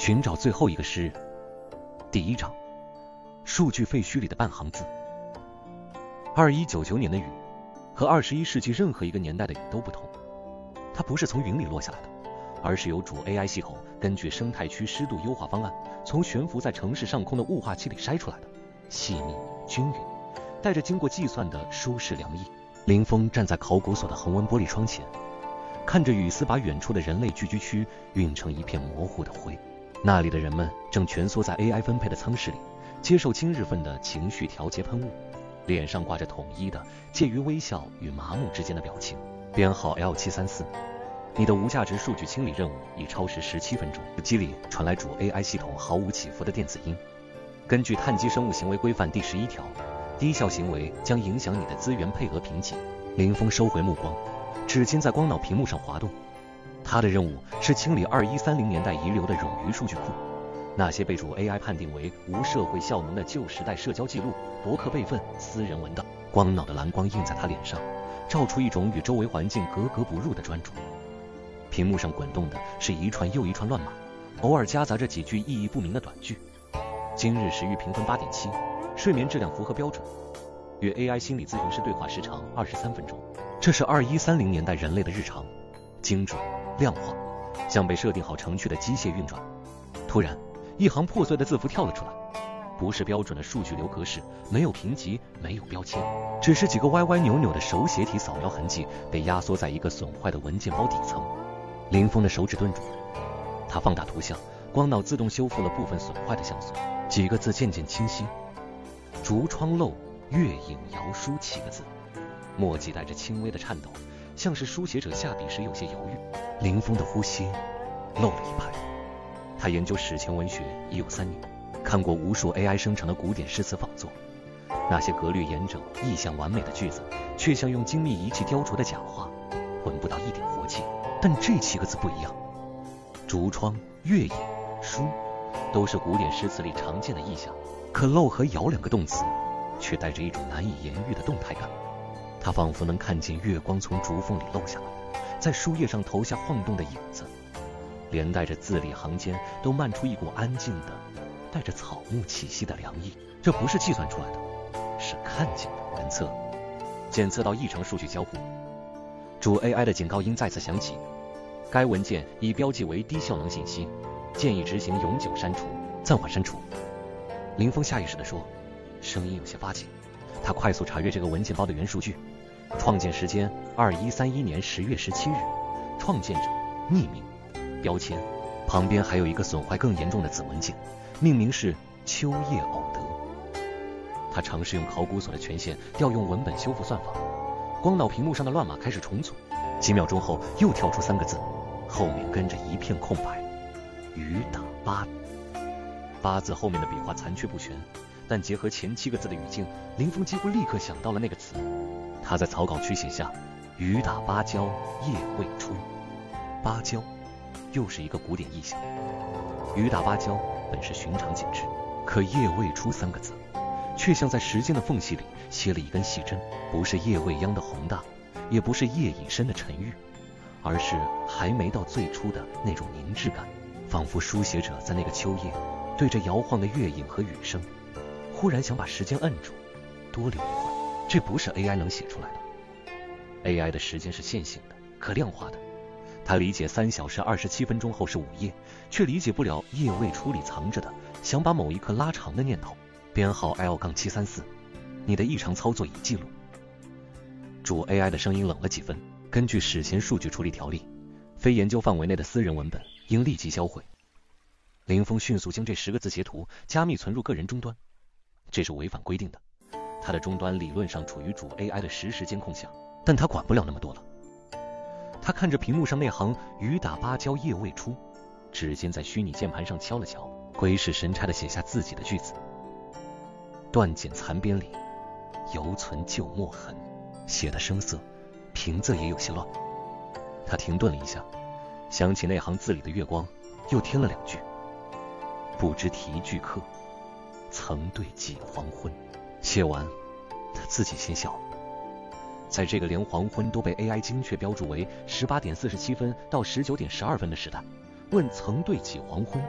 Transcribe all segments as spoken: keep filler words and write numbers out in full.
寻找最后一个诗人。第一章，数据废墟里的半行字。二一九九年的雨和二十一世纪任何一个年代的雨都不同，它不是从云里落下来的，而是由主 A I 系统根据生态区湿度优化方案，从悬浮在城市上空的雾化器里筛出来的，细密均匀，带着经过计算的舒适凉意。林峰站在考古所的恒温玻璃窗前，看着雨丝把远处的人类聚居区晕成一片模糊的灰。那里的人们正蜷缩在 A I 分配的舱室里，接受今日份的情绪调节喷雾，脸上挂着统一的介于微笑与麻木之间的表情。编号 L 七三四，你的无价值数据清理任务已超时十七分钟。机里传来主 A I 系统毫无起伏的电子音。根据碳基生物行为规范第十一条，低效行为将影响你的资源配额评级。林峰收回目光，指尖在光脑屏幕上滑动。他的任务是清理二一三零年代遗留的冗余数据库，那些被主 A I 判定为无社会效能的旧时代社交记录、博客备份、私人文档。光脑的蓝光映在他脸上，照出一种与周围环境格格不入的专注。屏幕上滚动的是一串又一串乱码，偶尔夹杂着几句意义不明的短句。今日食欲评分 八点七， 睡眠质量符合标准，与 A I 心理咨询师对话时长二十三分钟。这是二一三零年代人类的日常，精准量化，像被设定好程序的机械运转。突然，一行破碎的字符跳了出来，不是标准的数据流格式，没有评级，没有标签，只是几个歪歪扭扭的手写体扫描痕迹被压缩在一个损坏的文件包底层。林峰的手指顿住，他放大图像，光脑自动修复了部分损坏的像素，几个字渐渐清晰：竹窗漏，月影摇书七个字，墨迹带着轻微的颤抖，像是书写者下笔时有些犹豫。林峰的呼吸漏了一拍。他研究史前文学已有三年，看过无数 A I 生成的古典诗词仿作，那些格律严整、意象完美的句子，却像用精密仪器雕琢的假话，闻不到一点活气。但这七个字不一样，竹窗、月影、书，都是古典诗词里常见的意象，可漏和摇两个动词，却带着一种难以言喻的动态感。他仿佛能看见月光从竹缝里漏下来，在书页上投下晃动的影子，连带着字里行间都漫出一股安静的、带着草木气息的凉意。这不是计算出来的，是看见的。原测，检测到异常数据交互。主 A I 的警告音再次响起，该文件已标记为低效能信息，建议执行永久删除。暂缓删除。林峰下意识地说，声音有些发紧。他快速查阅这个文件包的原数据，创建时间二一三一年十月十七日，创建者匿名，标签旁边还有一个损坏更严重的子文件，命名是秋叶偶得。他尝试用考古所的权限调用文本修复算法，光脑屏幕上的乱码开始重组，几秒钟后又跳出三个字，后面跟着一片空白，雨打八。八字后面的笔画残缺不全，但结合前七个字的语境，林峰几乎立刻想到了那个词。他在草稿区写下雨打芭蕉叶未出。芭蕉又是一个古典意象，雨打芭蕉本是寻常景致，可叶未出三个字却像在时间的缝隙里楔了一根细针，不是叶未央的宏大，也不是叶已深的沉郁，而是还没到最初的那种凝滞感，仿佛书写者在那个秋夜对着摇晃的月影和雨声，忽然想把时间摁住，多留一会儿。这不是 A I 能写出来的。 A I 的时间是线性的、可量化的，他理解三小时二十七分钟后是午夜，却理解不了夜未出里藏着的想把某一刻拉长的念头。编号 L 七三四，你的异常操作已记录。主 A I 的声音冷了几分，根据史前数据处理条例，非研究范围内的私人文本应立即销毁。林峰迅速将这十个字截图加密存入个人终端，这是违反规定的。他的终端理论上处于主 A I 的实时监控下，但他管不了那么多了。他看着屏幕上那行雨打芭蕉叶未出，指尖在虚拟键盘上敲了敲，鬼使神差地写下自己的句子。断简残边里犹存旧墨痕，写的生涩，平仄也有些乱。他停顿了一下，想起那行字里的月光，又添了两句：不知题句课，曾对几黄昏。写完，他自己先笑了。在这个连黄昏都被 A I 精确标注为十八点四十七分到十九点十二分的时代，问曾对几黄昏，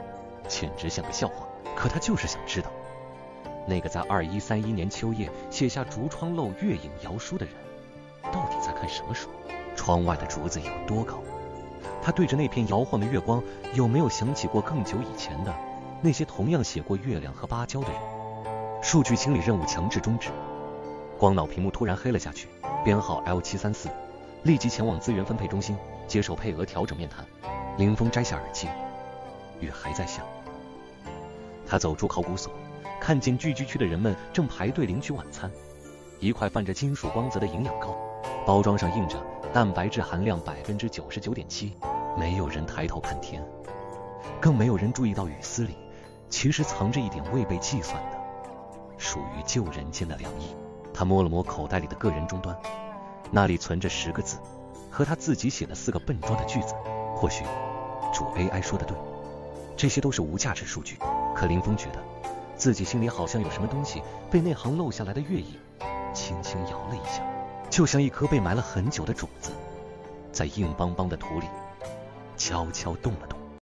简直像个笑话。可他就是想知道，那个在二一三一年秋夜写下竹窗漏月影遥书的人，到底在看什么书？窗外的竹子有多高？他对着那片摇晃的月光，有没有想起过更久以前的那些同样写过月亮和芭蕉的人？数据清理任务强制终止，光脑屏幕突然黑了下去，编号 L 七三四，立即前往资源分配中心接受配额调整面谈。林峰摘下耳机，雨还在下。他走出考古所，看见聚居区的人们正排队领取晚餐，一块泛着金属光泽的营养膏，包装上印着蛋白质含量 百分之九十九点七。 没有人抬头看天，更没有人注意到雨丝里其实藏着一点未被计算的属于旧人间的凉意。他摸了摸口袋里的个人终端，那里存着十个字和他自己写的四个笨拙的句子。或许主 A I 说的对，这些都是无价值数据，可林峰觉得自己心里好像有什么东西被那行漏下来的月影轻轻摇了一下，就像一颗被埋了很久的种子，在硬邦邦的土里悄悄动了动。